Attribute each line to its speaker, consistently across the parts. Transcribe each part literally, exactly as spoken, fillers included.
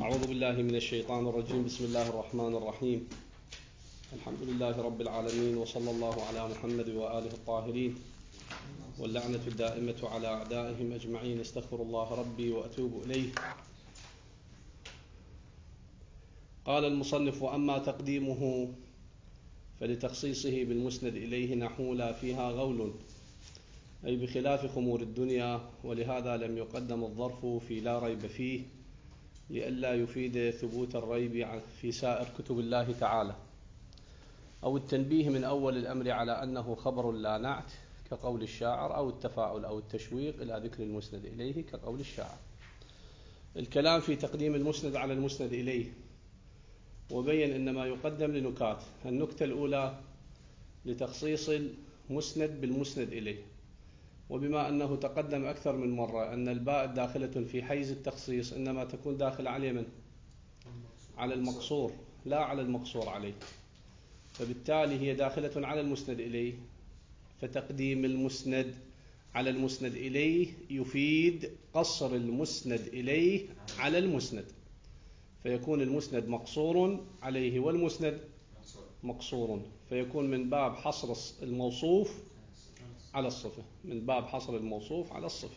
Speaker 1: أعوذ بالله من الشيطان الرجيم. بسم الله الرحمن الرحيم. الحمد لله رب العالمين، وصلى الله على محمد وآله الطاهرين، واللعنة الدائمة على أعدائهم أجمعين. استغفر الله ربي وأتوب إليه. قال المصنف: وأما تقديمه فلتخصيصه بالمسند إليه نحو لا فيها غول، أي بخلاف خمور الدنيا، ولهذا لم يقدم الظرف في لا ريب فيه لئلا يفيد ثبوت الريب في سائر كتب الله تعالى، أو التنبيه من أول الأمر على أنه خبر لا نعت كقول الشاعر، أو التفاؤل أو التشويق إلى ذكر المسند إليه كقول الشاعر. الكلام في تقديم المسند على المسند إليه، وبين أن ما يقدم لنكات. النكتة الأولى لتخصيص المسند بالمسند إليه، وبما أنه تقدم أكثر من مرة أن الباء داخلة في حيز التخصيص إنما تكون داخلة على من؟ على المقصور، لا على المقصور عليه، فبالتالي هي داخلة على المسند إليه، فتقديم المسند على المسند إليه يفيد قصر المسند إليه على المسند، فيكون المسند مقصور عليه والمسند مقصور، فيكون من باب حصر الموصوف على الصفة، من باب حصر الموصوف على الصفة.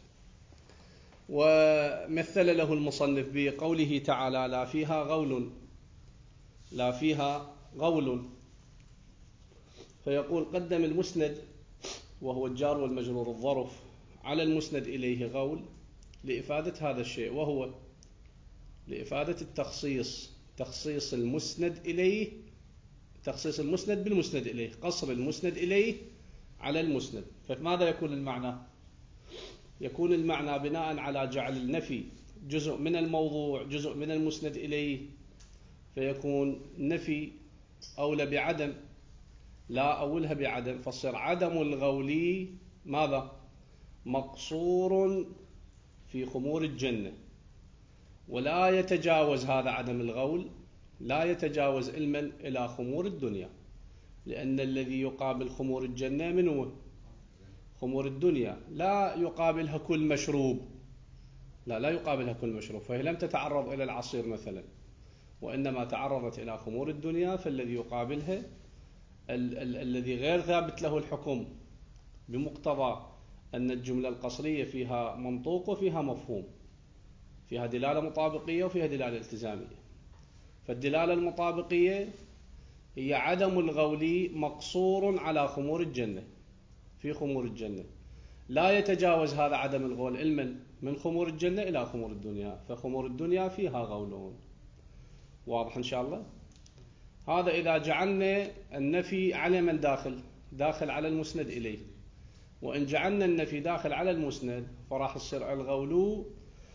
Speaker 1: ومثل له المصنف بقوله تعالى: لا فيها غول، لا فيها غول، فيقول قدم المسند وهو الجار والمجرور الظرف على المسند إليه غول لإفادة هذا الشيء، وهو لإفادة التخصيص، تخصيص المسند إليه، تخصيص المسند بالمسند إليه، قصر المسند إليه على المسند. فماذا يكون المعنى؟ يكون المعنى بناء على جعل النفي جزء من الموضوع، جزء من المسند إليه، فيكون نفي أولى بعدم، لا أولها بعدم، فصير عدم الغول ماذا؟ مقصور في خمور الجنة، ولا يتجاوز هذا عدم الغول، لا يتجاوز علما إلى خمور الدنيا، لأن الذي يقابل خمور الجنة من هو؟ خمور الدنيا. لا يقابلها كل مشروب، لا لا يقابلها كل مشروب، فهي لم تتعرض إلى العصير مثلا، وإنما تعرضت إلى خمور الدنيا، فالذي يقابلها ال- ال- الذي غير ثابت له الحكم بمقتضى أن الجملة القصرية فيها منطوق وفيها مفهوم، فيها دلالة مطابقية وفيها دلالة التزامية. فالدلالة المطابقية هي عدم الغول مقصور على خمور الجنة، في خمور الجنة، لا يتجاوز هذا عدم الغول علما من خمور الجنة إلى خمور الدنيا، فخمور الدنيا فيها غولون. واضح إن شاء الله؟ هذا إذا جعلنا النفي على من داخل، داخل على المسند إليه، وإن جعلنا النفي داخل على المسند فراح يصير الغول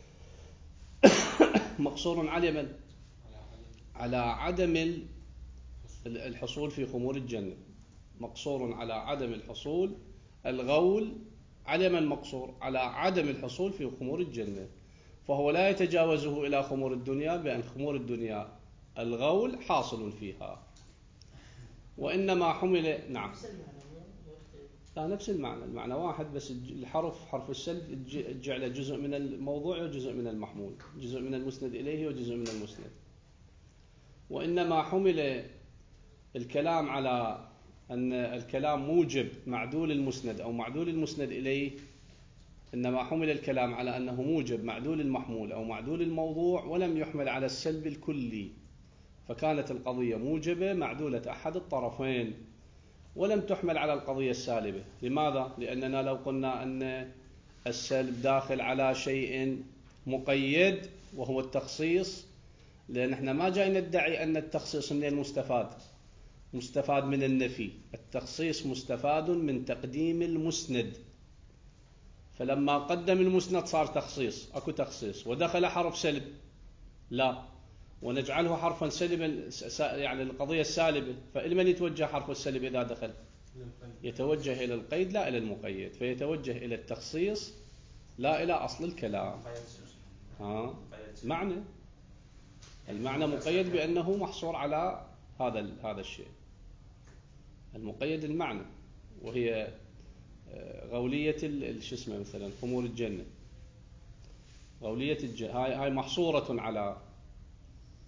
Speaker 1: مقصور على من؟ على عدم الحصول في خمور الجنة، مقصور على عدم الحصول، الغول على من مقصور؟ على عدم الحصول في خمور الجنة، فهو لا يتجاوزه إلى خمور الدنيا، بأن خمور الدنيا الغول حاصل فيها، وإنما حمل. نعم، لا نفس المعنى، المعنى واحد، بس الحرف حرف السلب جعل جزء من الموضوع وجزء من المحمول، جزء من المسند إليه وجزء من المسند. وإنما حمل الكلام على أن الكلام موجب معدول المسند أو معدول المسند إليه، إنما حمل الكلام على أنه موجب معدول المحمول أو معدول الموضوع، ولم يحمل على السلب الكلي، فكانت القضية موجبة معدولة أحد الطرفين، ولم تحمل على القضية السالبة. لماذا؟ لأننا لو قلنا أن السلب داخل على شيء مقيد وهو التخصيص، لأن احنا ما جاي ندعي أن التخصيص من المستفاد، مستفاد من النفي، التخصيص مستفاد من تقديم المسند، فلما قدم المسند صار تخصيص، أكو تخصيص، ودخل حرف سلب لا، ونجعله حرفا سلبا يعني القضية السالبة، فإلمن يتوجه حرف السلب إذا دخل؟ يتوجه إلى القيد لا إلى المقيد، فيتوجه إلى التخصيص لا إلى أصل الكلام. ها معنى المعنى مقيد بأنه محصور على هذا هذا الشيء، المقيد المعنى، وهي غولية شو اسمه مثلا خمور الجنة، غولية الجنة هاي هاي محصورة على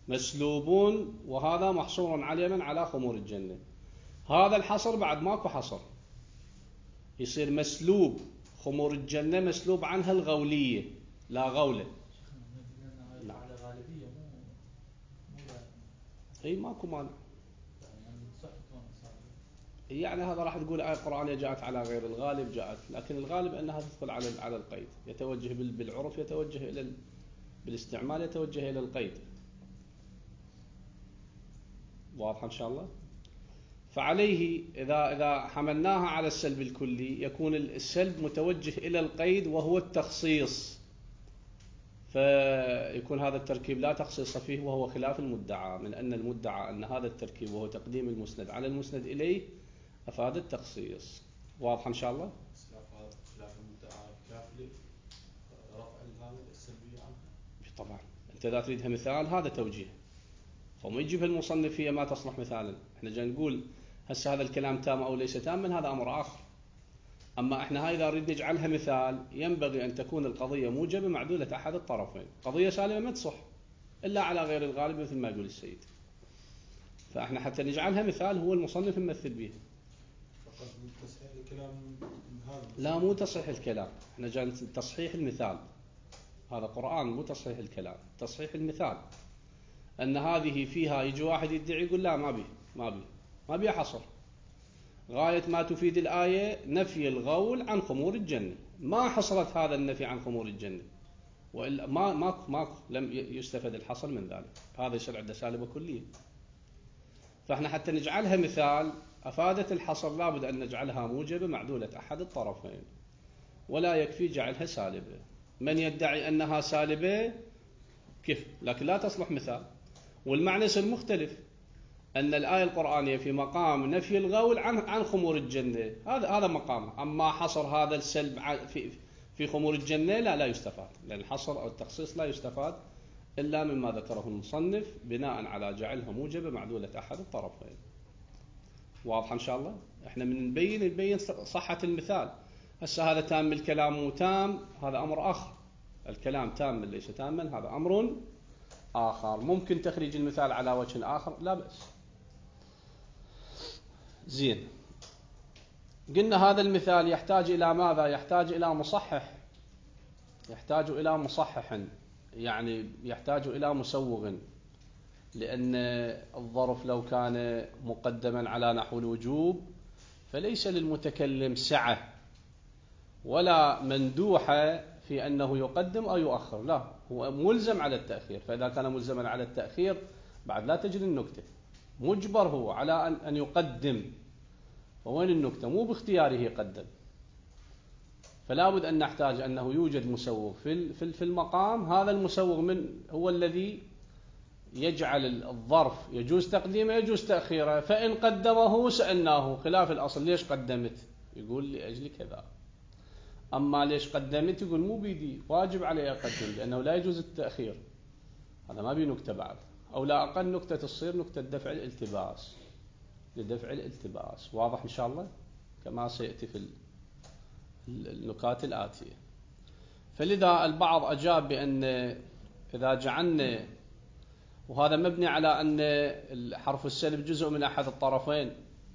Speaker 1: مسلوبون، وهذا محصور على من؟ على خمور الجنة. هذا الحصر بعد ماكو حصر، يصير مسلوب خمور الجنة مسلوب عنها الغولية، لا غولة. نعم. اي ماكو مانع، يعني هذا راح تقول آية قرآنية جاءت على غير الغالب، جاءت، لكن الغالب أنها تدخل على على القيد، يتوجه بالعرف، يتوجه إلى بالاستعمال، يتوجه إلى القيد. واضح إن شاء الله؟ فعليه إذا إذا حملناها على السلب الكلي يكون السلب متوجه إلى القيد وهو التخصيص، فيكون هذا التركيب لا تخصيص فيه، وهو خلاف المدعى، من أن المدعى أن هذا التركيب وهو تقديم المسند على المسند إليه أفاد التخصيص. واضح إن شاء الله؟
Speaker 2: خلاف المدعى كافي رفع هذا السلبية عنه.
Speaker 1: طبعا أنت إذا تريدها مثال هذا توجيه، فما يجيبها المصنف هي ما تصلح مثالا. احنا جاي نقول هسه هذا الكلام تام أو ليس تاما، هذا أمر آخر. أما احنا هاي إذا نريد نجعلها مثال ينبغي أن تكون القضية موجبة معدولة أحد الطرفين. قضية سالمة ما تصح إلا على غير الغالب مثل ما يقول السيد. فاحنا حتى نجعلها مثال هو المصنف يمثل به.
Speaker 2: فقط تصحيح الكلام هذا.
Speaker 1: لا مو تصحيح الكلام، احنا جاي تصحيح المثال. هذا قرآن مو تصحيح الكلام، تصحيح المثال. أن هذه فيها يجي واحد يدعي يقول لا ما بي ما بي ما بي حصر. غاية ما تفيد الآية نفي الغول عن خمور الجنة، ما حصرت هذا النفي عن خمور الجنة، وإلا ما ماكو ماكو لم يستفد الحصر من ذلك. هذا يصير عنده سالبة كلية. فاحنا حتى نجعلها مثال أفادت الحصر لابد أن نجعلها موجبة معدولة أحد الطرفين، ولا يكفي جعلها سالبة. من يدعي أنها سالبة كيف، لكن لا تصلح مثال، والمعنى يصير مختلف. أن الآية القرآنية في مقام نفي الغول عن عن خمور الجنة، هذا هذا مقام. أما حصر هذا السلب في في خمور الجنة لا لا يستفاد، لأن الحصر أو التخصيص لا يستفاد إلا مما ذكره المصنف بناء على جعلها موجبة معدولة أحد الطرفين. واضح إن شاء الله؟ إحنا من نبين نبين صحة المثال. هسه هذا تام الكلام مو تام، هذا أمر آخر. الكلام تام ليس تاما هذا أمر آخر. ممكن تخريج المثال على وجه آخر لا بأس. زين، قلنا هذا المثال يحتاج إلى ماذا؟ يحتاج إلى مصحح، يحتاج إلى مصحح، يعني يحتاج إلى مسوغ، لأن الظرف لو كان مقدما على نحو الوجوب فليس للمتكلم سعة ولا مندوحة في أنه يقدم أو يؤخر، لا، هو ملزم على التأخير. فإذا كان ملزما على التأخير بعد لا تجري النكتة، مجبر هو على أن أن يقدم. وين النكتة؟ مو باختياره يقدم. فلا بد أن نحتاج أنه يوجد مسوغ في في المقام. هذا المسوغ من هو الذي يجعل الظرف يجوز تقديمه يجوز تأخيره. فإن قدمه سألناه خلاف الأصل ليش قدمت؟ يقول لأجل كذا. أما ليش قدمت؟ يقول مو بيدي، واجب علي أقدم لأنه لا يجوز التأخير. هذا ما بي نكتة بعد، أو لا أقل نكتة تصير نكتة دفع الالتباس، لدفع الالتباس. واضح إن شاء الله كما سيأتي في النكات الآتية. فلذا البعض أجاب بأن إذا جعلنا، وهذا مبني على أن حرف السلب جزء من أحد الطرفين،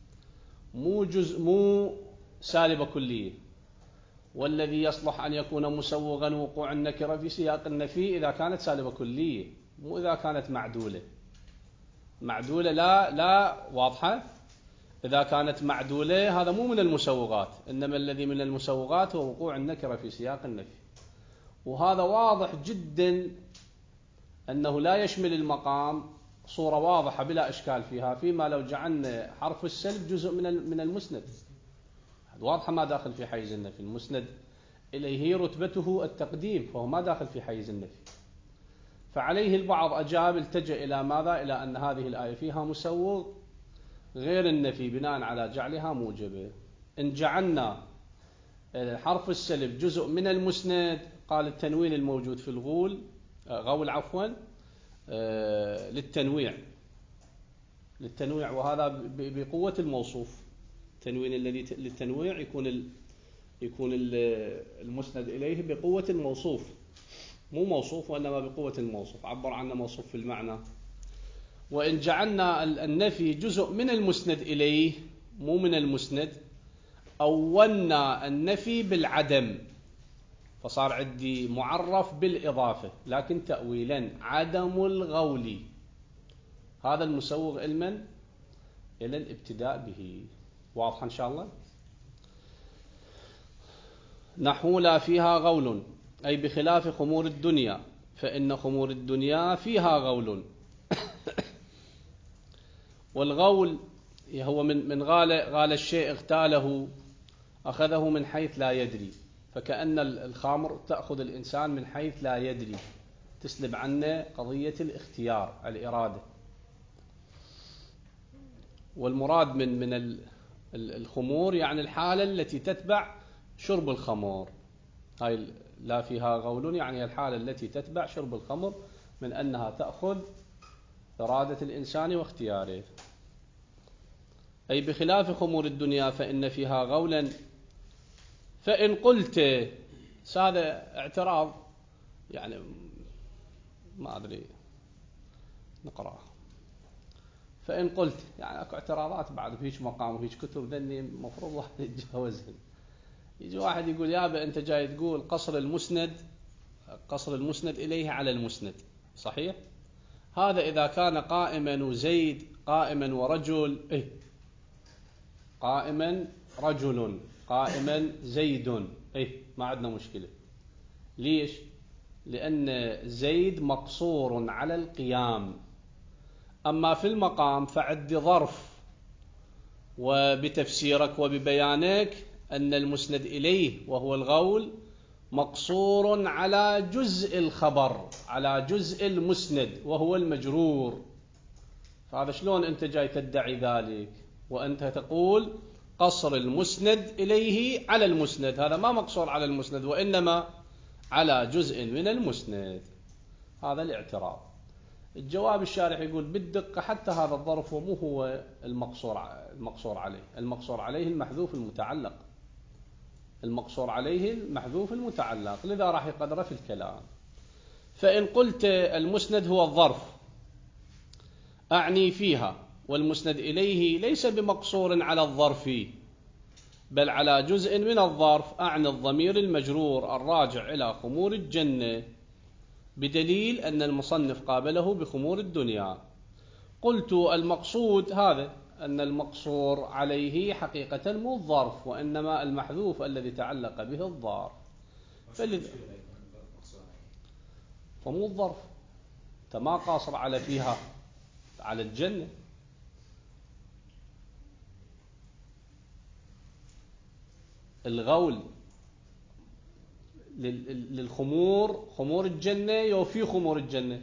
Speaker 1: مو جزء مو سالبة كلية، والذي يصلح أن يكون مسوغا وقوع النكرة في سياق النفي إذا كانت سالبة كلية، مو إذا كانت معدولة. معدولة لا لا واضحة. إذا كانت معدولة هذا مو من المسوغات، إنما الذي من المسوغات هو وقوع النكرة في سياق النفي. وهذا واضح جدا أنه لا يشمل المقام صورة واضحة بلا إشكال فيها، فيما لو جعلنا حرف السلب جزء من من المسند، واضحة ما داخل في حيز النفي. المسند إليه رتبته التقديم، فهو ما داخل في حيز النفي. فعليه البعض أجاب التجأ إلى ماذا؟ إلى أن هذه الآية فيها مسوغ غير النفي بناء على جعلها موجبة. إن جعلنا حرف السلب جزء من المسند، قال التنوين الموجود في الغول غول عفوا للتنويع للتنويع وهذا بقوة الموصوف. التنوين الذي للتنويع يكون ال يكون المسند إليه بقوة الموصوف، مو موصوف وإنما بقوة الموصوف. عبر عنه موصوف في المعنى وإن جعلنا النفي جزء من المسند إليه مو من المسند، أولنا النفي بالعدم، فصار عندي معرف بالإضافة لكن تأويلا عدم الغول. هذا المسوغ علما إلى الابتداء به. واضح إن شاء الله؟ نحو لا فيها غول، أي بخلاف خمور الدنيا، فإن خمور الدنيا فيها غول. والغول هو من من غال غال الشيء اغتاله، أخذه من حيث لا يدري، فكأن الخمر تأخذ الإنسان من حيث لا يدري، تسلب عنه قضية الاختيار الإرادة. والمراد من من الخمور يعني الحالة التي تتبع شرب الخمر. هاي لا فيها غول يعني الحالة التي تتبع شرب الخمر، من أنها تأخذ إرادة الإنسان واختياره. أي بخلاف خمور الدنيا فإن فيها غولا. فإن قلت، هذا اعتراض يعني ما أدري نقرأ. فإن قلت يعني أكو اعتراضات بعد في هيك مقام وهيك كتب ذني مفروض واحد يتجاوزهن. يجي واحد يقول يابا أنت جاي تقول قصر المسند، قصر المسند إليه على المسند، صحيح؟ هذا إذا كان قائما وزيد قائما ورجل، إيه قائما رجل قائما زيد، إيه ما عندنا مشكلة. ليش؟ لأن زيد مقصور على القيام، أما في المقام فعد ظرف، وبتفسيرك وببيانك أن المسند إليه وهو الغول مقصور على جزء الخبر، على جزء المسند وهو المجرور. فهذا شلون أنت جاي تدعي ذلك وأنت تقول قصر المسند إليه على المسند؟ هذا ما مقصور على المسند وإنما على جزء من المسند. هذا الاعتراض. الجواب الشارح يقول بالدقة حتى هذا الظرف ومو هو المقصور المقصور عليه، المقصور عليه المحذوف المتعلق، المقصور عليه المحذوف المتعلق، لذا راح يقدره في الكلام. فإن قلت المسند هو الظرف أعني فيها، والمسند إليه ليس بمقصور على الظرف بل على جزء من الظرف، أعني الضمير المجرور الراجع إلى خمور الجنة، بدليل أن المصنف قابله بخمور الدنيا. قلت المقصود هذا، أن المقصور عليه حقيقة مو الظرف وإنما المحذوف الذي تعلق به الظرف، فمو الظرف. أنت ما قاصر على فيها على الجنة. الغول للخمور، خمور الجنة يوفي خمور الجنة.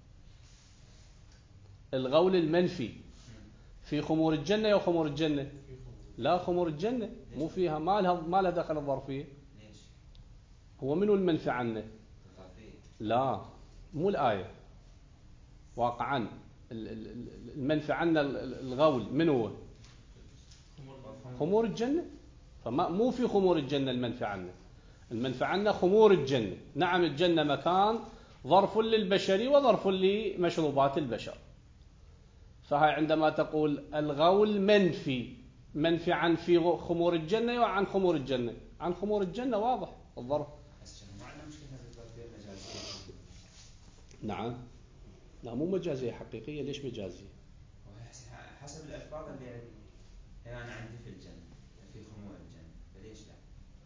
Speaker 1: الغول المنفي في خمور الجنة يو خمور الجنة؟ لا، خمور الجنة مو فيها، ما لها ما لها دخل الظرفية. هو منو المنفي عنه؟ لا مو الآية، واقعا المنفي عنه الغول من هو؟ خمور الجنة. فما مو في خمور الجنة المنفي عنه، المنفي عنه خمور الجنة. نعم الجنة مكان ظرف للبشر وظرف لمشروبات البشر. فهي عندما تقول الغول منفي، منفي عن في خمور الجنة وعن خمور الجنة، عن خمور الجنة واضح الظرف. نعم لا مو مجازية حقيقية. ليش مجازية؟
Speaker 3: حسب الألفاظ اللي عندي. أنا عندي في الجنة في خمور الجنة، فليش لا؟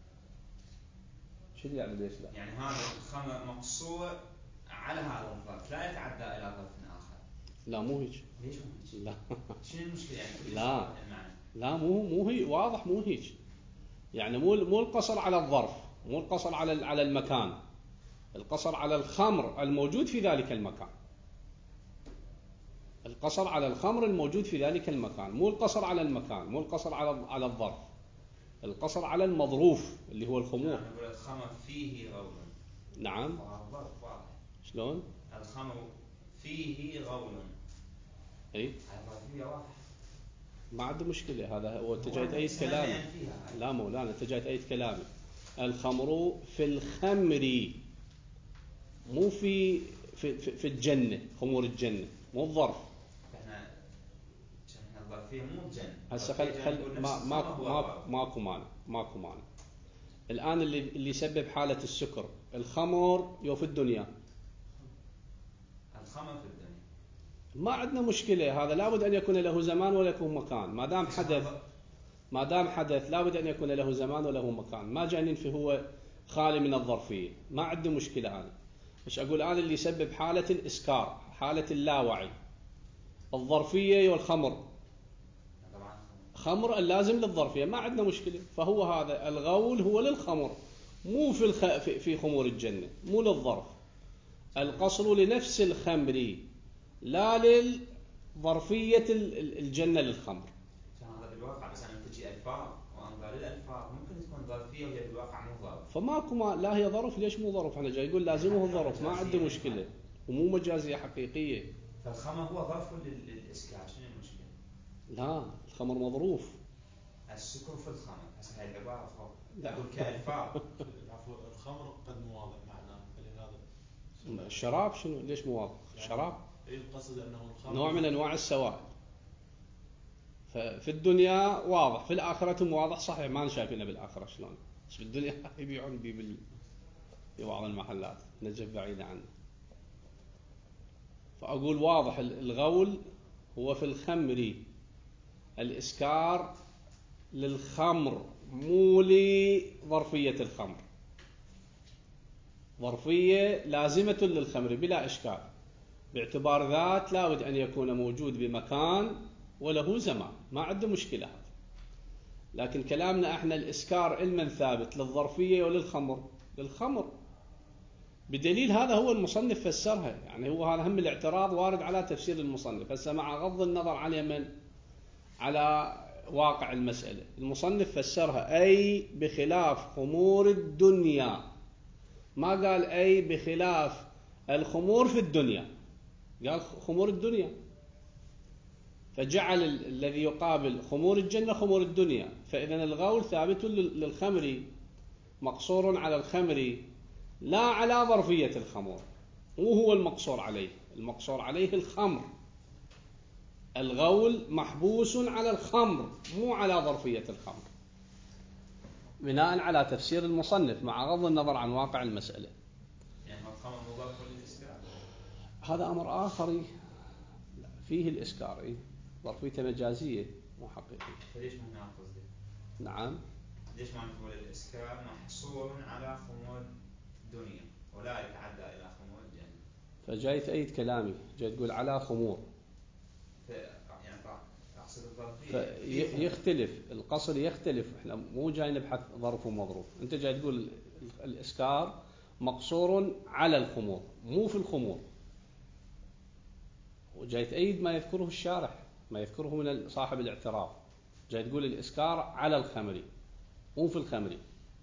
Speaker 1: شو يعني ليش لا؟
Speaker 3: يعني هذا الخمر مقصور على هذا الظرف، لا يتعدى إلى ظرف آخر.
Speaker 1: لا مو هيك.
Speaker 3: ليش مو هيك؟
Speaker 1: لا
Speaker 3: شنو المشكلة يعني؟
Speaker 1: لا لا مو مو هي واضح مو هيك. يعني مو مو القصر على الظرف، مو القصر على على المكان، القصر على الخمر الموجود في ذلك المكان، القصر على الخمر الموجود في ذلك المكان، مو القصر على المكان، مو القصر على على الظرف، القصر على المظروف اللي هو الخمور.
Speaker 3: يعني نقول الخمر فيه غول.
Speaker 1: نعم.
Speaker 3: الظرف واضح.
Speaker 1: شلون؟
Speaker 3: الخمر فيه غول.
Speaker 1: اي
Speaker 3: الظرفية واضح.
Speaker 1: ما عنده مشكلة. هذا هو انت جاي تأيد كلامي. لا مولانا انت جاي تأيد كلامي. الخمر في الخمر مو في في في الجنة، خمور الجنة مو الظرف.
Speaker 3: الظرفية مو الجنة.
Speaker 1: هسه خل خل ما ماكو ماكو ماكو مانع ماكو مانع. الآن اللي اللي يسبب حالة السكر الخمر يو في الدنيا.
Speaker 3: الخمر في الدنيا.
Speaker 1: ما عندنا مشكلة، هذا لابد أن يكون له زمان ولا يكون مكان. ما دام حدث ما دام حدث لابد أن يكون له زمان وله مكان. ما جاي ننفي هو خالي من الظرفية، ما عندي مشكلة أنا. مش أقول أنا اللي يسبب حالة الإسكار، حالة اللاوعي، الظرفية والخمر. خمر اللازم للظرفية، ما عندنا مشكلة. فهو هذا الغول هو للخمر، مو في الخ... في... في خمور الجنة، مو للظرف. القصر لنفس الخمر لا للظرفية الجنة للخمر.
Speaker 3: هذا بالواقع بس أنا تجي ألفاظ وأنظار الألفاظ ممكن تكون ظرفية وهي بالواقع مو ظرف.
Speaker 1: فماكو ما لا هي ظرف ليش مو ظرف؟ أنا جاي يقول لازمه الظرف، ما عنده مشكلة، ومو مجازية حقيقية.
Speaker 3: فالخمر هو ظرف للإسكار، شنو المشكلة؟
Speaker 1: لا الخمر مظروف.
Speaker 3: السكر في الخمر، هسه هاي العبارة فوق.
Speaker 1: لا.
Speaker 3: أقول كألفاظ.
Speaker 2: العفو الخمر قد مو واضح معناه فلهذا.
Speaker 1: الشراب شنو ليش مو واضح؟ الشراب
Speaker 2: اي القصد انه الخمر
Speaker 1: نوع من انواع السوائل. ففي الدنيا واضح، في الآخرة مو واضح صحيح، ما شايفينه بالآخرة شلون. بس في الدنيا يبيعون بي بال في بعض المحلات نجف بعيدة عنه. فأقول واضح الغول هو في الخمر، الإسكار للخمر مو لظرفية الخمر. ظرفية لازمة للخمر بلا إشكال، باعتبار ذات لابد أن يكون موجود بمكان وله زمان، ما عنده مشكلة هذا. لكن كلامنا احنا الإسكار علما ثابت للظرفية وللخمر، للخمر. بدليل هذا هو المصنف فسرها، يعني هو هذا هم الاعتراض وارد على تفسير المصنف. هسه مع غض النظر على من على واقع المسألة، المصنف فسرها أي بخلاف خمور الدنيا، ما قال أي بخلاف الخمور في الدنيا، قال خمور الدنيا. فجعل الذي يقابل خمور الجنة خمور الدنيا. فإذا الغول ثابت للخمر، مقصور على الخمر لا على ظرفية الخمر، مو هو المقصور عليه. المقصور عليه الخمر. الغول محبوس على الخمر مو على ظرفية الخمر، بناء على تفسير المصنف مع غض النظر عن واقع المسألة.
Speaker 3: يعني الخمر مضاف للإسكار،
Speaker 1: هذا أمر آخر فيه الإسكار، ظرفيته مجازية مو حقيقية.
Speaker 3: فليش مو هنا قصدي؟
Speaker 1: نعم.
Speaker 3: ليش ما نقول الإسكار محصور على خمور الدنيا ولا يتعدى إلى خمور الجنة؟
Speaker 1: فجاي تأيد كلامي، جاي تقول على خمور.
Speaker 3: يعني أقصد الظرفية
Speaker 1: يختلف القصر، يختلف. احنا مو جاي نبحث ظرف ومظروف. انت جاي تقول الإسكار مقصور على الخمور مو في الخمور، وجاي تأيد ما يذكره الشارح، ما يذكره من صاحب الاعتراف. جاي تقول الإسكار على الخمر مو في الخمر.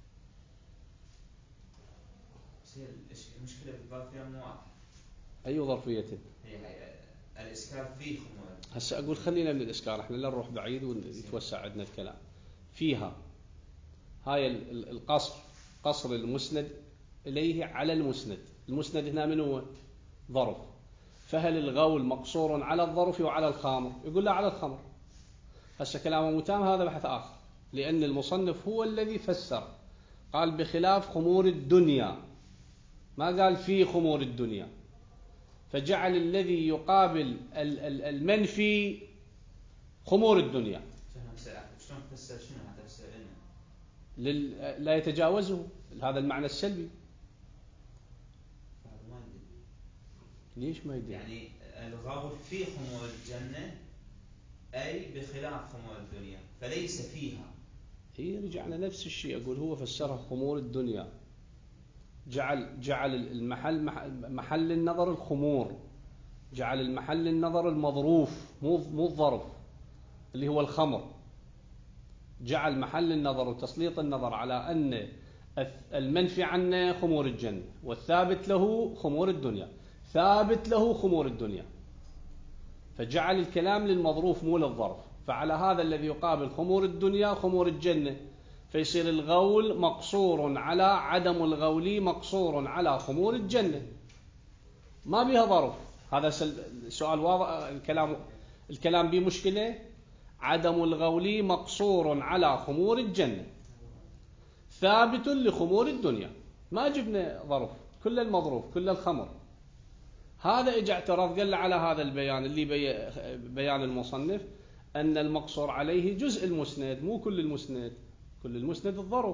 Speaker 3: المشكلة بالظرفية مو واضحة.
Speaker 1: أي ظرفية؟
Speaker 3: هي الإسكار فيه خمور.
Speaker 1: هسه أقول خلينا من الإسكار، إحنا لا نروح بعيد ونتوسع عندنا الكلام. فيها هاي القصر، قصر المسند إليه على المسند. المسند هنا من هو؟ ظرف. فهل الغول مقصور على الظرف وعلى الخمر؟ يقول لا على الخمر. هسه كلامه متام، هذا بحث آخر، لأن المصنف هو الذي فسر، قال بخلاف خمور الدنيا، ما قال في خمور الدنيا. فجعل الذي يقابل المنفي خمور الدنيا.
Speaker 3: شلون تفسر شنو هتفسر لنا؟
Speaker 1: لل... لا يتجاوزه هذا المعنى السلبي.
Speaker 3: هذا ما يدري.
Speaker 1: ليش ما يدري؟
Speaker 3: يعني الغول في خمور الجنة أي بخلاف خمور الدنيا، فليس فيها.
Speaker 1: هي رجعنا نفس الشيء، أقول هو فسرها خمور الدنيا، جعل جعل المحل محل النظر الخمور، جعل المحل النظر المظروف مو مو الظرف اللي هو الخمر. جعل محل النظر وتسليط النظر على أن المنفي عنه خمور الجنة والثابت له خمور الدنيا، ثابت له خمور الدنيا. فجعل الكلام للمظروف مو للظرف. فعلى هذا الذي يقابل خمور الدنيا خمور الجنة، فيصير الغول مقصور على عدم الغول مقصور على خمور الجنة، ما بها ظرف. هذا سؤال واضح. الكلام الكلام به مشكلة. عدم الغول مقصور على خمور الجنة ثابت لخمور الدنيا. ما جبنا ظرف، كل المظروف كل الخمر. هذا اجى اعتراض قال على هذا البيان اللي بي بيان المصنف أن المقصور عليه جزء المسند مو كل المسند، كل المسند الظرف.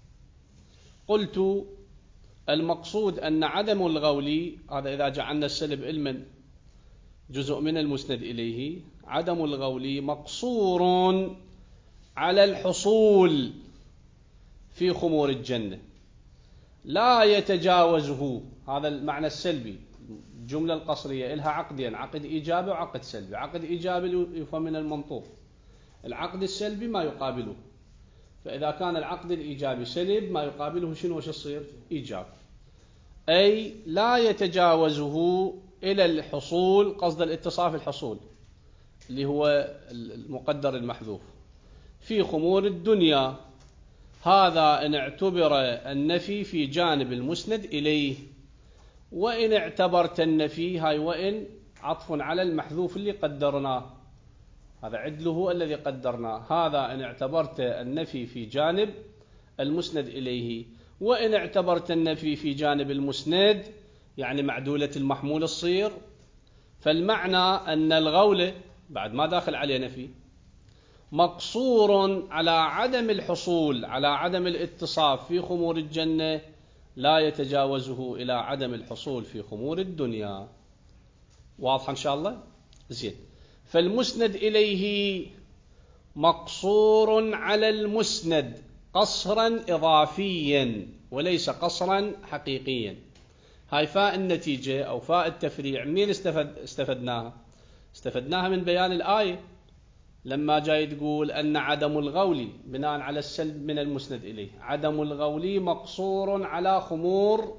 Speaker 1: قلت المقصود أن عدم الغول، هذا إذا جعلنا السلب علما جزء من المسند إليه، عدم الغول مقصور على الحصول في خمور الجنة لا يتجاوزه. هذا المعنى السلبي. الجملة القصرية لها عقدين، عقد إيجابي وعقد سلبي. عقد إيجابي يفهم من المنطوق، العقد السلبي ما يقابله. فإذا كان العقد الإيجابي سلب ما يقابله شنو وش يصير؟ إيجاب. أي لا يتجاوزه إلى الحصول، قصد الاتصاف الحصول اللي هو المقدر المحذوف في خمور الدنيا. هذا إن اعتبر النفي في جانب المسند إليه، وإن اعتبرت النفي هاي وإن عطف على المحذوف اللي قدرناه، هذا عدله الذي قدرناه. هذا إن اعتبرت النفي في جانب المسند إليه، وإن اعتبرت النفي في جانب المسند يعني معدولة المحمول الصير، فالمعنى أن الغول بعد ما داخل عليه نفي مقصور على عدم الحصول، على عدم الاتصاف في خمور الجنة لا يتجاوزه إلى عدم الحصول في خمور الدنيا. واضح إن شاء الله؟ زين. فالمسند إليه مقصور على المسند قصرا إضافيا وليس قصرا حقيقيا. هاي فاء النتيجة أو فاء التفريع منين استفد استفدناها؟ استفدناها من بيان الآية لما جاي تقول أن عدم الغول بناء على السلب من المسند إليه، عدم الغول مقصور على خمور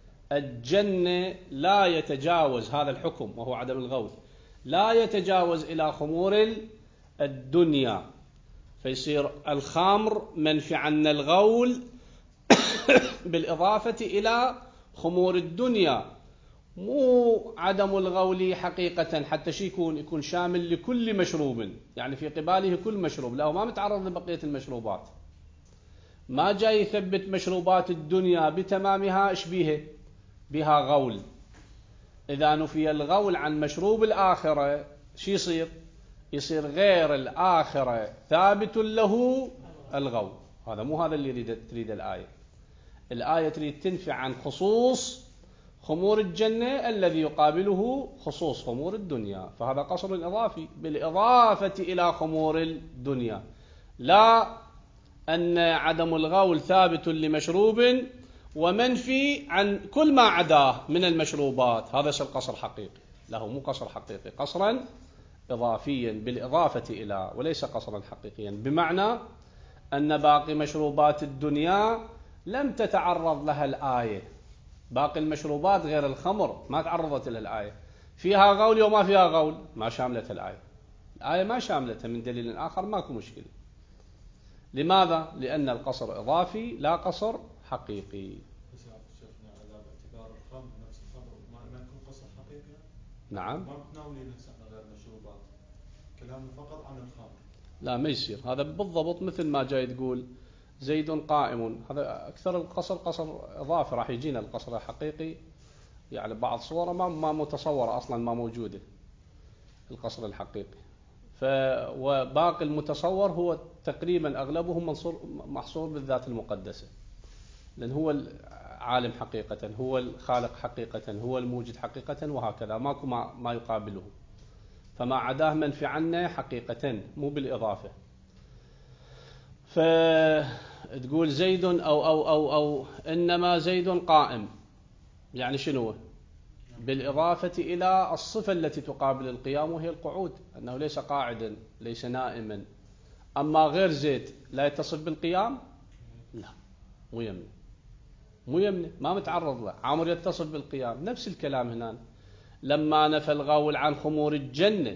Speaker 1: الجنة لا يتجاوز هذا الحكم وهو عدم الغول، لا يتجاوز إلى خمور الدنيا. فيصير الخمر منفي عنا الغول بالإضافة إلى خمور الدنيا، مو عدم الغول حقيقة حتى شي يكون يكون شامل لكل مشروب، يعني في قباله كل مشروب، لا ما متعرض لبقية المشروبات. ما جاي يثبت مشروبات الدنيا بتمامها ايش بيها؟ بها غول. إذا نفي الغول عن مشروب الآخرة شي يصير؟ يصير غير الآخرة ثابت له الغول. هذا مو هذا اللي يريد تريد الآية. الآية تريد تنفي عن خصوص خمور الجنة الذي يقابله خصوص خمور الدنيا، فهذا قصر إضافي بالإضافة إلى خمور الدنيا، لا أن عدم الغول ثابت لمشروب ومنفي عن كل ما عداه من المشروبات. هذا يصير قصر حقيقي، له مو قصر حقيقي، قصرا إضافيا بالإضافة إلى وليس قصرا حقيقيا، بمعنى أن باقي مشروبات الدنيا لم تتعرض لها الآية. باقي المشروبات غير الخمر ما تعرضت لها الآية، فيها غول وما فيها غول ما شاملتها الآية. الآية ما شاملتها من دليل آخر ماكو مشكلة. لماذا؟ لأن القصر إضافي لا قصر حقيقي.
Speaker 2: بس شفنا على باعتبار الخمر نفس الخمر ما ما يكون قصر حقيقي.
Speaker 1: نعم.
Speaker 2: ما بتناولين نفسنا غير مشروبات، كلامنا فقط عن الخمر.
Speaker 1: لا ما يصير هذا بالضبط مثل ما جاي تقول زيد قائم، هذا أكثر القصر قصر إضافي. راح يجينا القصر الحقيقي يعني بعض صوره ما ما متصورة أصلا ما موجودة القصر الحقيقي. ف وباقي المتصور هو تقريبا أغلبه منصور محصور بالذات المقدسة، لأن هو العالم حقيقة، هو الخالق حقيقة، هو الموجد حقيقة، وهكذا ماكو ما, ما يقابله. فما عداه منفي عنه حقيقة مو بالإضافة. فتقول زيد أو, أو, أو, أو إنما زيد قائم، يعني شنو؟ بالإضافة إلى الصفة التي تقابل القيام وهي القعود، أنه ليس قاعدا ليس نائما. أما غير زيد لا يتصف بالقيام، لا مو يمني مو يمني ما متعرض له. عامر يتصف بالقيام. نفس الكلام هنا لما نفى الغول عن خمور الجنة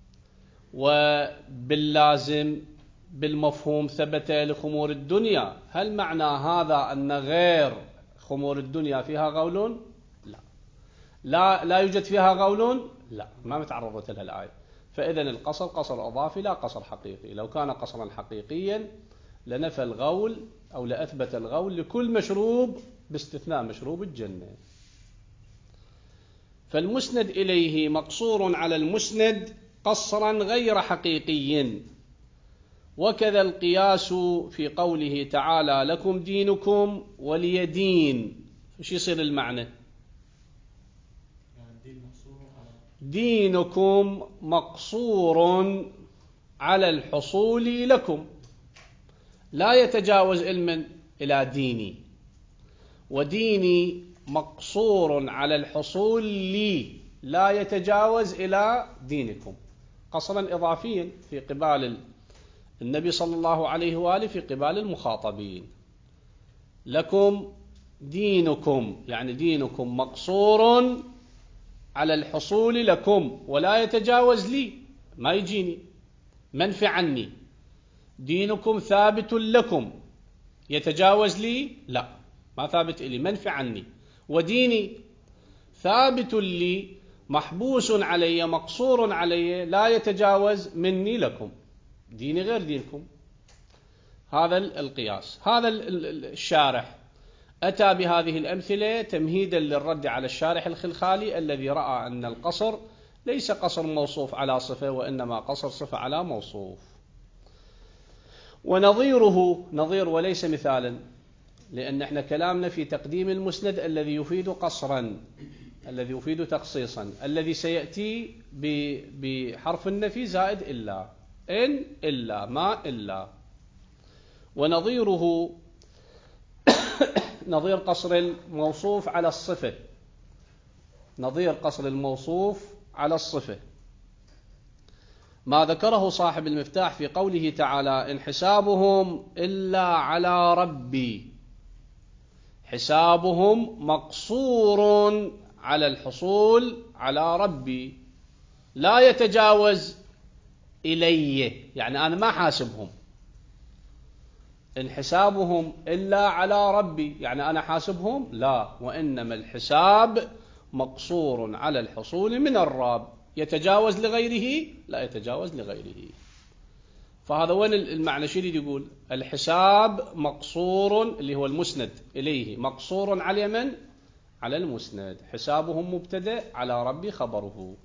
Speaker 1: وباللازم بالمفهوم ثبت لخمور الدنيا، هل معنى هذا أن غير خمور الدنيا فيها غول؟ لا لا لا يوجد فيها غول، لا ما متعرضت لها الآية. فإذا القصر قصر إضافي لا قصر حقيقي. لو كان قصرا حقيقيا لنفى الغول أو لأثبت الغول لكل مشروب باستثناء مشروب الجنة. فالمسند إليه مقصور على المسند قصرا غير حقيقي. وكذا القياس في قوله تعالى لكم دينكم ولي دين. ايش يصير المعنى؟
Speaker 2: يعني الدين مقصور على
Speaker 1: دينكم مقصور على الحصول لكم، لا يتجاوز علما إلى ديني، وديني مقصور على الحصول لي، لا يتجاوز إلى دينكم، قصرا إضافيا في قبال النبي صلى الله عليه وآله في قبال المخاطبين. لكم دينكم يعني دينكم مقصور على الحصول لكم ولا يتجاوز لي، ما يجيني منفي عني. دينكم ثابت لكم، يتجاوز لي؟ لا، ما ثابت لي، منفي عني. وديني ثابت لي، محبوس علي، مقصور علي، لا يتجاوز مني لكم. ديني غير دينكم. هذا القياس. هذا الشارح أتى بهذه الأمثلة تمهيدا للرد على الشارح الخلخالي الذي رأى أن القصر ليس قصر موصوف على صفة، وإنما قصر صفة على موصوف. ونظيره نظير وليس مثالا، لأن احنا كلامنا في تقديم المسند الذي يفيد قصرا، الذي يفيد تخصيصا، الذي سيأتي بحرف النفي زائد إلا، إن إلا ما إلا. ونظيره نظير قصر الموصوف على الصفة، نظير قصر الموصوف على الصفة ما ذكره صاحب المفتاح في قوله تعالى إن حسابهم إلا على ربي. حسابهم مقصور على الحصول على ربي، لا يتجاوز إلي، يعني أنا ما حاسبهم. إن حسابهم إلا على ربي يعني أنا حاسبهم؟ لا، وإنما الحساب مقصور على الحصول من الرب. يتجاوز لغيره؟ لا يتجاوز لغيره. فهذا وين المعنى؟ شو يريد يقول؟ الحساب مقصور اللي هو المسند إليه مقصور على من؟ على المسند. حسابهم مبتدأ، على ربي خبره.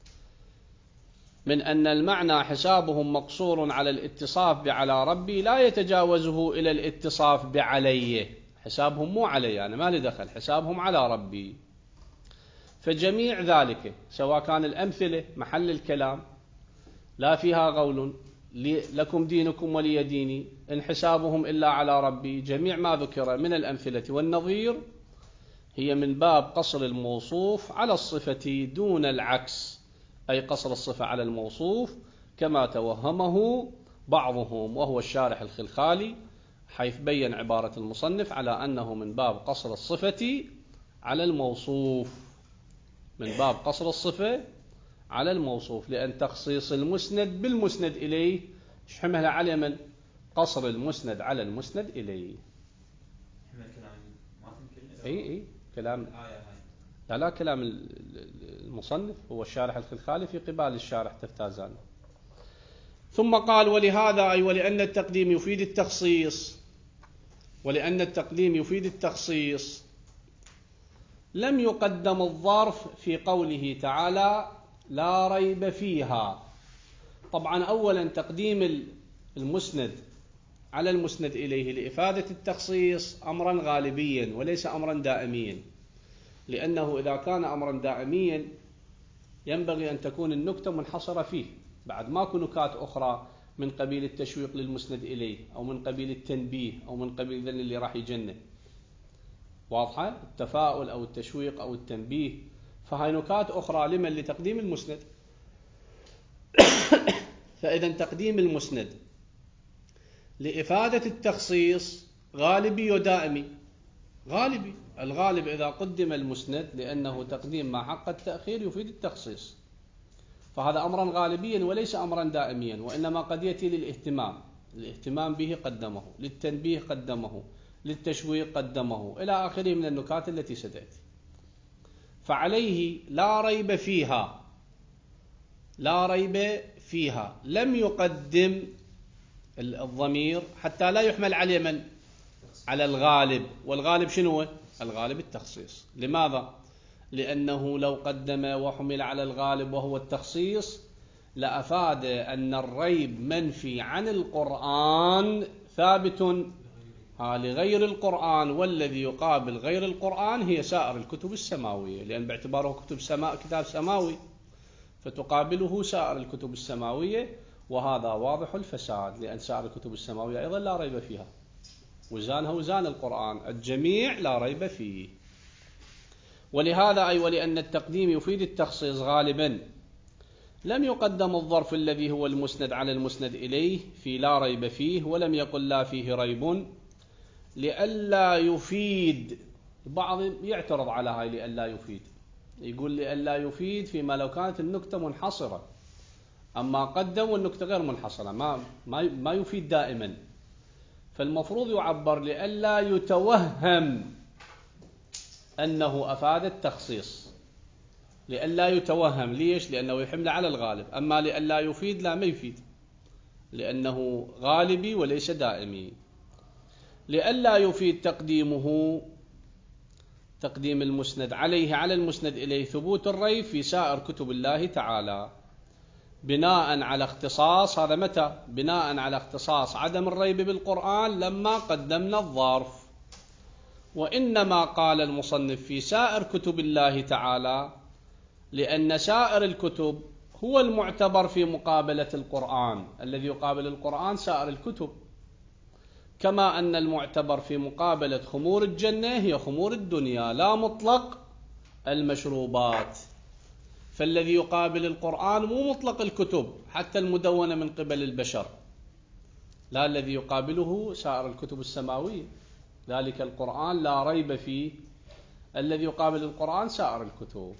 Speaker 1: من أن المعنى حسابهم مقصور على الاتصاف بعلى ربي لا يتجاوزه إلى الاتصاف بعليه. حسابهم مو علي، يعني ما لي دخل، حسابهم على ربي. فجميع ذلك سواء كان الأمثلة محل الكلام لا فيها غول، لكم دينكم ولي ديني، إن حسابهم إلا على ربي، جميع ما ذكر من الأمثلة والنظير هي من باب قصر الموصوف على الصفة دون العكس، أي قصر الصفة على الموصوف كما توهمه بعضهم، وهو الشارح الخلخالي، حيث بين عبارة المصنف على أنه من باب قصر الصفة على الموصوف، من باب قصر الصفة على الموصوف، لأن تخصيص المسند بالمسند إليه يحمل على من؟ قصر المسند على المسند إليه.
Speaker 3: يحمل كلام ما
Speaker 1: أي أي كلام
Speaker 3: الآية هاي.
Speaker 1: لا لا كلام المصنف هو الشارح الخلخالي في قبال الشارح تفتازان. ثم قال ولهذا أي ولأن التقديم يفيد التخصيص، ولأن التقديم يفيد التخصيص لم يقدم الظرف في قوله تعالى لا ريب فيها. طبعا أولا تقديم المسند على المسند إليه لإفادة التخصيص أمرا غالبيا وليس أمرا دائميا، لأنه إذا كان أمرا دائميا ينبغي أن تكون النكتة منحصرة فيه، بعد ماكو نكات أخرى من قبيل التشويق للمسند إليه أو من قبيل التنبيه أو من قبيل ذل اللي راح يجنه. واضحة؟ التفاؤل أو التشويق أو التنبيه، فهاي نكات أخرى لمن؟ لتقديم المسند. فإذا تقديم المسند لإفادة التخصيص غالبي ودائمي. غالبي، الغالب إذا قدم المسند لأنه تقديم ما حق التأخير يفيد التخصيص، فهذا أمرا غالبيا وليس أمرا دائميا، وإنما قد يأتي للاهتمام، الاهتمام به قدمه، للتنبيه قدمه، للتشويق قدمه، إلى آخره من النكات التي ستأتي. فعليه لا ريب فيها لا ريب فيها لم يقدم الضمير حتى لا يحمل على من؟ على الغالب. والغالب شنو هو؟ الغالب التخصيص. لماذا؟ لأنه لو قدم وحمل على الغالب وهو التخصيص لأفاد أن الريب منفي عن القرآن ثابت لغير القرآن، والذي يقابل غير القرآن هي سائر الكتب السماوية، لأن باعتباره كتب سماء كتاب سماوي فتقابله سائر الكتب السماوية، وهذا واضح الفساد، لأن سائر الكتب السماوية أيضا لا ريب فيها، وزانها وزان القرآن، الجميع لا ريب فيه. ولهذا أي ولأن التقديم يفيد التخصيص غالبا لم يقدم الظرف الذي هو المسند على المسند إليه في لا ريب فيه، ولم يقل لا فيه ريب لئلا يفيد. البعض يعترض على هاي لئلا يفيد، يقول لئلا يفيد فيما لو كانت النكتة منحصرة، أما قدم والنكتة غير منحصرة ما ما يفيد دائما، فالمفروض يعبر لئلا يتوهم أنه أفاد التخصيص، لئلا يتوهم. ليش؟ لأنه يحمل على الغالب. أما لئلا يفيد لا ما يفيد، لأنه غالبي وليس دائمي. لئلا يفيد تقديمه تقديم المسند عليه على المسند إليه ثبوت الريب في سائر كتب الله تعالى بناء على اختصاص. هذا متى؟ بناء على اختصاص عدم الريب بالقرآن لما قدمنا الظرف. وإنما قال المصنف في سائر كتب الله تعالى لأن سائر الكتب هو المعتبر في مقابلة القرآن، الذي يقابل القرآن سائر الكتب، كما أن المعتبر في مقابلة خمور الجنة هي خمور الدنيا لا مطلق المشروبات. فالذي يقابل القرآن مو مطلق الكتب حتى المدونة من قبل البشر، لا، الذي يقابله سائر الكتب السماوية، ذلك القرآن لا ريب فيه، الذي يقابل القرآن سائر الكتب.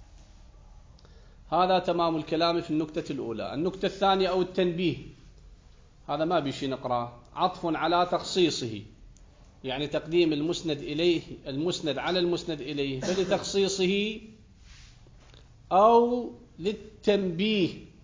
Speaker 1: هذا تمام الكلام في النكتة الأولى. النكتة الثانية أو التنبيه، هذا ما بيشي نقرأ، عطف على تخصيصه، يعني تقديم المسند إليه المسند على المسند إليه فلتخصيصه أو للتنبيه،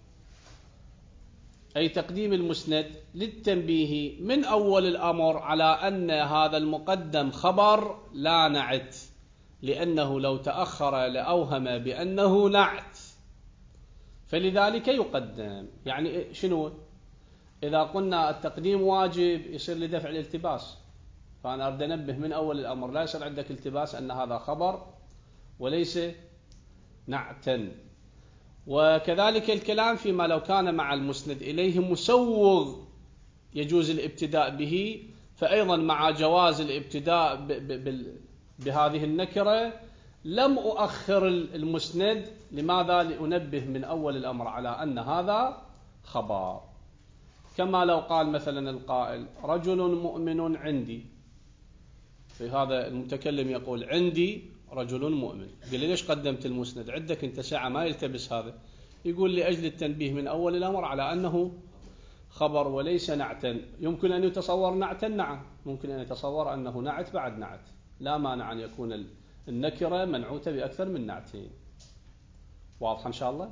Speaker 1: أي تقديم المسند للتنبيه من أول الأمر على أن هذا المقدم خبر لا نعت، لأنه لو تأخر لأوهم بأنه نعت، فلذلك يقدم. يعني شنو؟ إذا قلنا التقديم واجب يصير لدفع الالتباس، فأنا أريد أنبه من أول الأمر لا يصير عندك التباس أن هذا خبر وليس نعتا. وكذلك الكلام فيما لو كان مع المسند إليه مسوغ يجوز الابتداء به، فأيضا مع جواز الابتداء بهذه النكرة لم أؤخر المسند. لماذا؟ لأنبه من أول الأمر على أن هذا خبر. كما لو قال مثلا القائل رجل مؤمن عندي، في هذا المتكلم يقول عندي رجل مؤمن، قال لي ليش قدمت المسند؟ عندك انت ساعة ما يلتبس هذا. يقول لأجل التنبيه من أول الأمر على أنه خبر وليس نعتا. يمكن أن يتصور نعتا، نعم ممكن أن يتصور أنه نعت بعد نعت، لا مانع أن يكون النكرة منعوتة بأكثر من نعتين. واضح إن شاء الله؟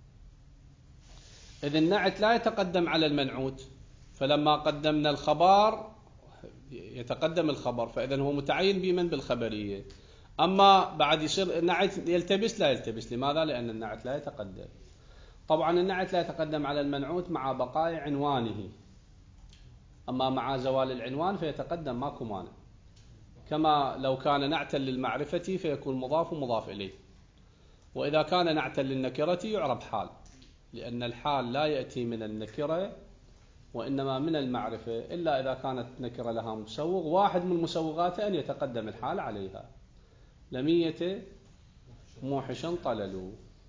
Speaker 1: إذن النعت لا يتقدم على المنعوت، فلما قدمنا الخبر يتقدم الخبر، فإذن هو متعين بمن؟ بالخبرية. أما بعد يصير نعت يلتبس، لا يلتبس. لماذا؟ لأن النعت لا يتقدم. طبعا النعت لا يتقدم على المنعوت مع بقاء عنوانه، أما مع زوال العنوان فيتقدم، ماكو مانع. كما لو كان نعتا للمعرفة فيكون مضاف ومضاف إليه، وإذا كان نعتا للنكرة يعرب حال، لأن الحال لا يأتي من النكرة وإنما من المعرفة، إلا إذا كانت نكرة لها مسوغ، واحد من مسوغات أن يتقدم الحال عليها. لمية موحش طللوا،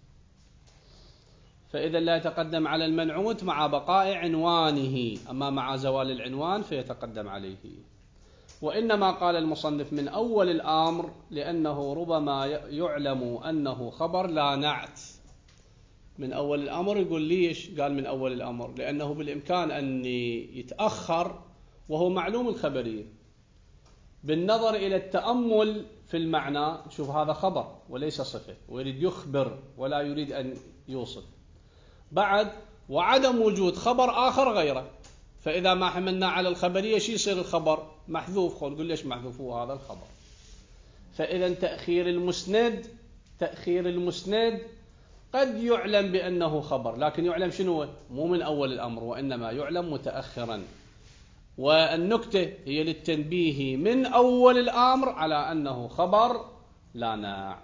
Speaker 1: فإذا لا يتقدم على المنعوت مع بقاء عنوانه، أما مع زوال العنوان فيتقدم عليه. وإنما قال المصنف من أول الأمر لأنه ربما يعلم أنه خبر لا نعت. من أول الأمر يقول ليش؟ قال من أول الأمر لأنه بالإمكان أن يتأخر وهو معلوم الخبرية بالنظر إلى التأمل في المعنى. شوف هذا خبر وليس صفة، ويريد يخبر ولا يريد أن يوصف. بعد وعدم وجود خبر آخر غيره. فإذا ما حملنا على الخبرية شي يصير الخبر محذوف. خل نقول ليش محذوف؟ هو هذا الخبر. فإذا تأخير المسند تأخير المسند قد يعلم بأنه خبر، لكن يعلم شنو؟ مو من أول الأمر، وإنما يعلم متأخرا. والنكتة هي للتنبيه من أول الأمر على أنه خبر لا نعت.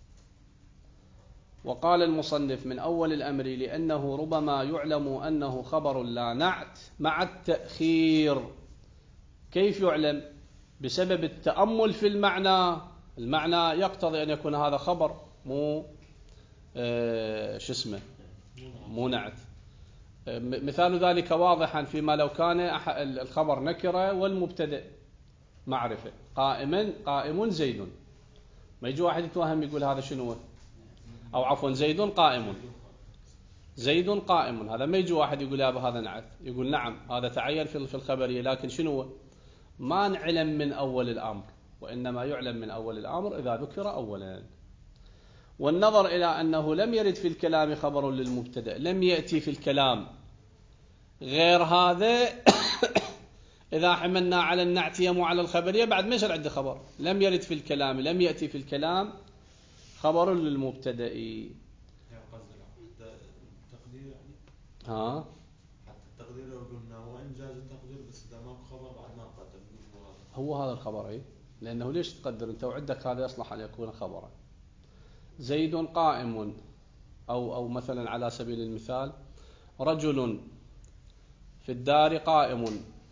Speaker 1: وقال المصنف من أول الأمر لأنه ربما يعلم أنه خبر لا نعت مع التأخير. كيف يعلم؟ بسبب التأمل في المعنى. المعنى يقتضي أن يكون هذا خبر مو آه شو اسمه مو نعت. آه مثال ذلك واضحا فيما لو كان الخبر نكرة والمبتدأ معرفة. قائما قائم زيد، ما يجي واحد يتوهم يقول هذا شنو؟ أو عفوا زيد قائم، زيد قائم، هذا ما يجي واحد يقول يا هذا نعت. يقول نعم هذا تعين في الخبرية، لكن شنو؟ ما نعلم من أول الأمر، وإنما يعلم من أول الأمر إذا ذكر أولا. والنظر إلى أنه لم يرد في الكلام خبر للمبتدأ، لم يأتي في الكلام غير هذا إذا حملنا على النعتية مو على الخبرية بعد ما يصير عنده خبر. لم يرد في الكلام، لم يأتي في الكلام خبر للمبتدأ.
Speaker 2: يعني قصدي حتى التقدير يعني
Speaker 1: ها
Speaker 2: حتى التقدير لو قلنا وإن جاز التقدير بس إذا ماكو خبر بعد ما نقدر نقول هو
Speaker 1: هو هذا الخبر. أي لأنه ليش تقدر أنت وعندك هذا يصلح أن يكون خبرا. زيد قائم، أو أو مثلا على سبيل المثال رجل في الدار قائم،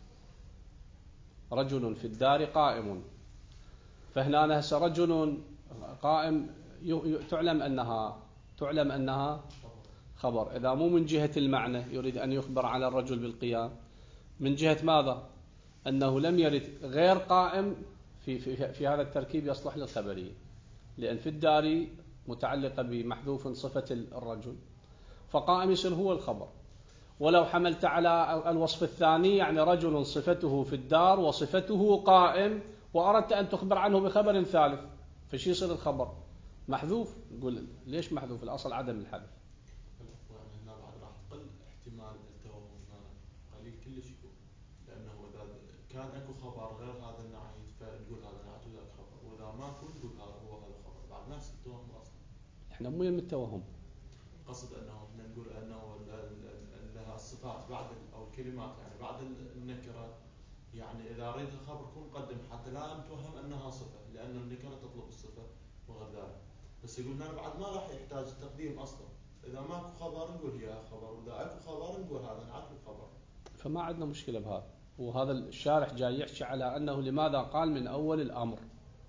Speaker 1: رجل في الدار قائم. فهنا هسه رجل قائم تعلم أنها تعلم أنها خبر. إذا مو من جهة المعنى يريد أن يخبر على الرجل بالقيام، من جهة ماذا؟ أنه لم يرد غير قائم في, في, في هذا التركيب يصلح للخبرية، لأن في الدار متعلقة بمحذوف صفة الرجل، فقائم يصير هو الخبر. ولو حملت على الوصف الثاني يعني رجل صفته في الدار وصفته قائم، وأردت أن تخبر عنه بخبر ثالث، فشي يصير الخبر محذوف. نقول ليش محذوف؟ الأصل عدم الحذف.
Speaker 2: يعني هنا بعد راح تقل احتمال التوهم، قليل كلش يكون، لأنه إذا كان أكو خبر غير هذا النعت فتقول هذا نعت وذاك خبر، وإذا ما كنت تقول هذا هو هذا خبر، بعد نفس التوهم أصلا.
Speaker 1: إحنا مو يم التوهم،
Speaker 2: قصد أنه إحنا نقول أنه لها الصفات بعد أو الكلمات يعني بعد النكرة، يعني إذا أريد خبر كون قدم حتى لا نتوهم أنها صفة، لأن النكرة تطلب الصفة وغير ذلك. بس يقولنا بعد ما راح يحتاج التقديم أصلا، إذا ماكو خبر نقول هي خبر، وإذا أكو خبر نقول هذا نعت الخبر. فما
Speaker 1: عندنا مشكلة بهذا. وهذا الشارح جاي يحكي على أنه لماذا قال من أول الأمر.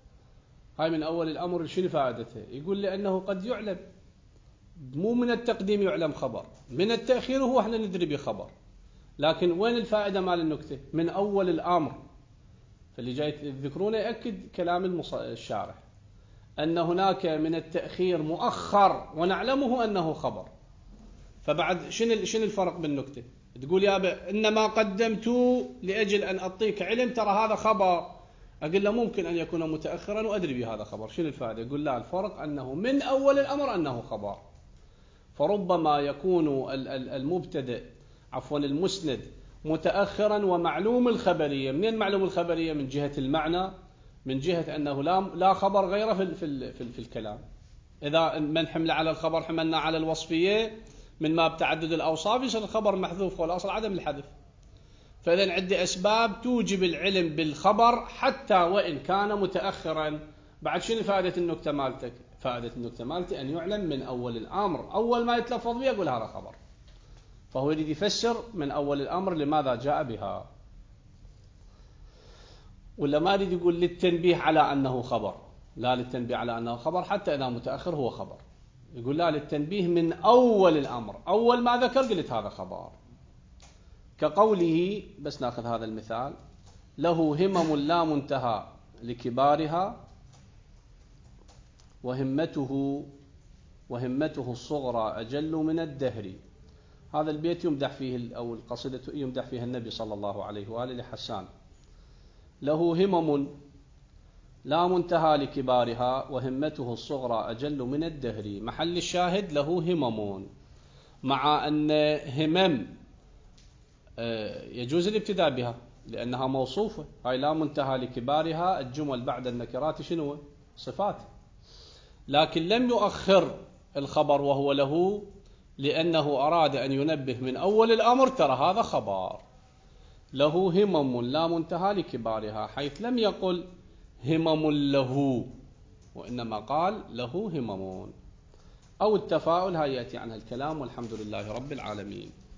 Speaker 1: هاي من أول الأمر شنو فائدته؟ يقول لأنه قد يعلم، مو من التقديم يعلم خبر، من التأخير هو احنا ندري بخبر. لكن وين الفائدة مال النكتة؟ من أول الأمر. فاللي جاي تذكرونه يأكد كلام الشارح أن هناك من التأخير مؤخر ونعلمه أنه خبر. فبعد شنو شنو الفرق بالنكتة؟ تقول يا أبا إنما قدمت لأجل أن أعطيك علم ترى هذا خبر، أقول له ممكن أن يكون متأخرا وأدري بهذا خبر. شنو الفائدة؟ يقول لا، الفرق أنه من أول الأمر أنه خبر. فربما يكون المبتدأ عفوا المسند متأخرا ومعلوم الخبرية. منين معلوم الخبرية؟ من جهة المعنى، من جهة أنه لا لا خبر غيره في في في, في الكلام. إذا من حمل على الخبر حملنا على الوصفية من ما بتعدد الأوصاف يصير الخبر محذوف، والأصل عدم الحذف. فإذا عندي أسباب توجب العلم بالخبر حتى وإن كان متأخرا. بعد شنو فائدة النكتة مالتك؟ فائدة النكتة مالتي أن يعلم من أول الأمر، أول ما يتلفظ به يقول هذا خبر. فهو يريد يفسر من أول الأمر لماذا جاء بها، ولا ما يريد يقول للتنبيه على أنه خبر. لا، للتنبيه على أنه خبر حتى إذا متأخر هو خبر. يقول لا، للتنبيه من أول الأمر، أول ما ذكر قلت هذا خبر. كقوله، بس ناخذ هذا المثال، له همم لا منتهى لكبارها وهمته وهمته الصغرى أجل من الدهر. هذا البيت يمدح فيه أو القصيدة يمدح فيها النبي صلى الله عليه وآله لحسان. له همم لا منتهى لكبارها وهمته الصغرى أجل من الدهر. محل الشاهد له همم، مع أن همم يجوز الابتداء بها لأنها موصوفة، هاي لا منتهى لكبارها، الجمل بعد النكرات شنو؟ صفات. لكن لم يؤخر الخبر وهو له لأنه أراد أن ينبه من أول الأمر ترى هذا خبر له همم لا منتهى لكبارها، حيث لم يقل همم له وإنما قال له همم. أو التفاؤل، هاي يأتي عنها الكلام، والحمد لله رب العالمين.